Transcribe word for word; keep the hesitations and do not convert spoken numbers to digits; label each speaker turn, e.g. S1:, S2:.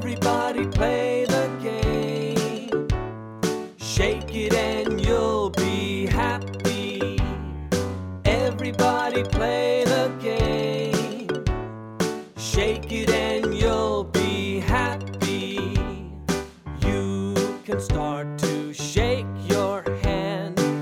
S1: Everybody play the game. Shake it and you'll be happy. Everybody play the game. Shake it and you'll be happy. You can start to